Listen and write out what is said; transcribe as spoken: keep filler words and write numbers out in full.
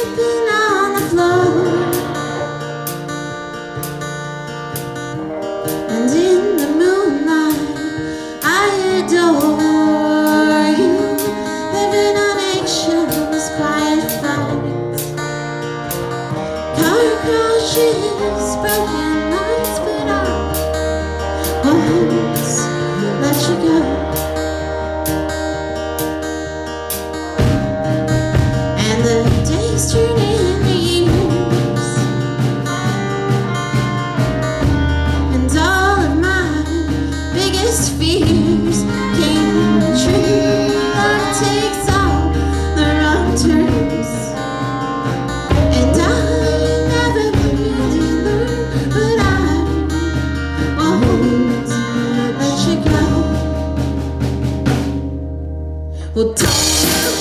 sleeping on the floor, and in the moonlight I adore you, living on eggshells, quiet fights, car crashes, broken lights, but I won't let you go. Turn into years, and all of my biggest fears came true. Life takes all the wrong turns, and I never really learned, but I won't let you go. Well, don't you